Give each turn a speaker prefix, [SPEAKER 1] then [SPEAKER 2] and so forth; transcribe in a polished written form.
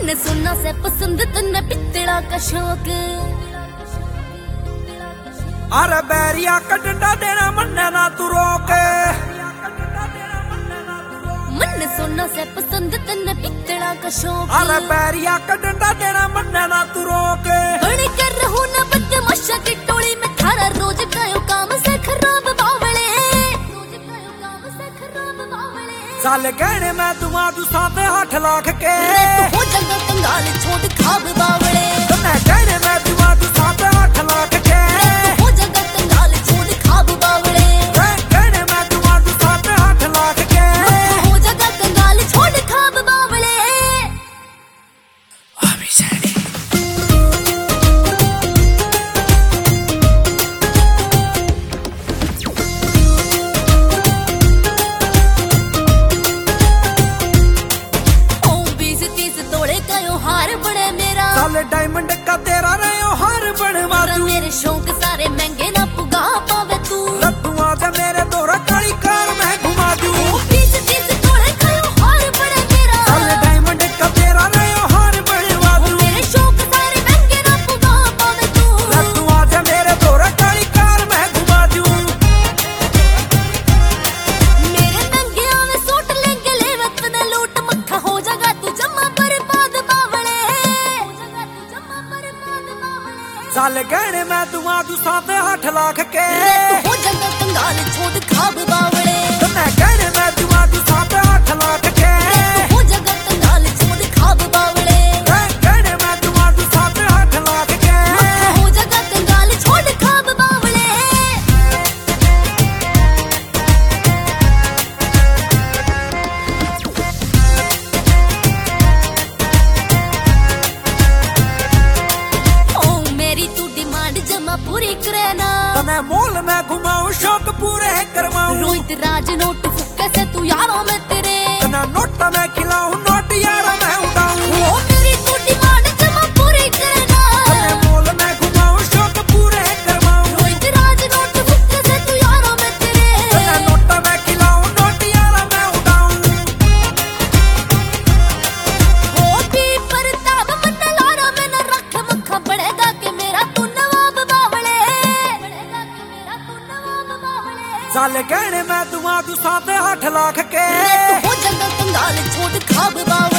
[SPEAKER 1] मन सोना से पसंद तन्ने पित्तला का शौक।
[SPEAKER 2] अरे बैरिया का डंडा देना मन्ने ना तू रोके।
[SPEAKER 1] मन सोना से पसंद तन्ने पित्तला का शौक।
[SPEAKER 2] अरे बैरिया का डंडा देना मन्ने ना तू रोके।
[SPEAKER 1] बड़ी कर रहूं ना बदमाशा की टोली में थारा रोज कायो काम से खराब बावले।
[SPEAKER 2] साले कहने मैं दुआ तू साथे 8 लाख के।
[SPEAKER 1] हो जाएगा कंगाल छोड़ खाब बावले।
[SPEAKER 2] मैं कहने मैं दुआ तू साथे 8 लाख के।
[SPEAKER 1] हो जाएगा कंगाल छोड़ खाब बावले।
[SPEAKER 2] कहने मैं दुआ तू साथे 8 लाख के।
[SPEAKER 1] हो जाएगा कंगाल छोड़ खाब बावले।
[SPEAKER 2] अभी सैडी साले डायमंड का तेरा रहे हार बनवा दूं।
[SPEAKER 1] मेरे शौक सारे महंगे ना पुगा पावे तू।
[SPEAKER 2] तू आजा मेरे दोरा काली कार में घुमा दूं।
[SPEAKER 1] 20-30 तोड़े खायो हार बड़े मेरा।
[SPEAKER 2] साले डायमंड का तेरा रहे हार बनवा दूं।
[SPEAKER 1] मेरे शौक सारे महंगे ना पुगा पावे तू।
[SPEAKER 2] तू आजा मेरे दोरा काली कार में घुमा दूं।
[SPEAKER 1] मेरे महंगे आवे सूट लेंगे ले वतन लूट मक्खा हो जाएगा तू जम्मा बर्बाद बावले।
[SPEAKER 2] साले कहने मैं दुआ तू साथे 8 लाख के।
[SPEAKER 1] हो जाएगा कंगाल छोड़ खाब बावले।
[SPEAKER 2] मैं कहने मैं दुआ तू साथे 8 लाख के।
[SPEAKER 1] हो जाएगा कंगाल छोड़ खाब बावले।
[SPEAKER 2] कहने मैं दुआ तू साथे 8 लाख के।
[SPEAKER 1] हो जाएगा कंगाल छोड़ खाब बावले। जमा पूरी करना
[SPEAKER 2] तने मोल में घुमाऊं शौक पूरे करवाऊं।
[SPEAKER 1] रोहित राज नोट फुक्के से तू यारों में तेरे।
[SPEAKER 2] तना नोट में खिलाऊं नोट यारों में उड़ाऊं।
[SPEAKER 1] ओ मेरी तू डिमांड जमा पूरी करना।
[SPEAKER 2] तने मोल में घुमाऊं शौक पूरे करवाऊं।
[SPEAKER 1] रोहित राज नोट फुक्के से तू यारों में तेरे।
[SPEAKER 2] तना नोट में खिलाऊं नोट यारों में उड़ाऊं।
[SPEAKER 1] हो भी परताप मन लारा में न रख मक्खा बढ़ेगा के मेरा तू
[SPEAKER 2] साले कहने मैं दुआ तू साथे 8 लाख के।
[SPEAKER 1] हो जाएगा कंगाल छोड़ खाब बावले।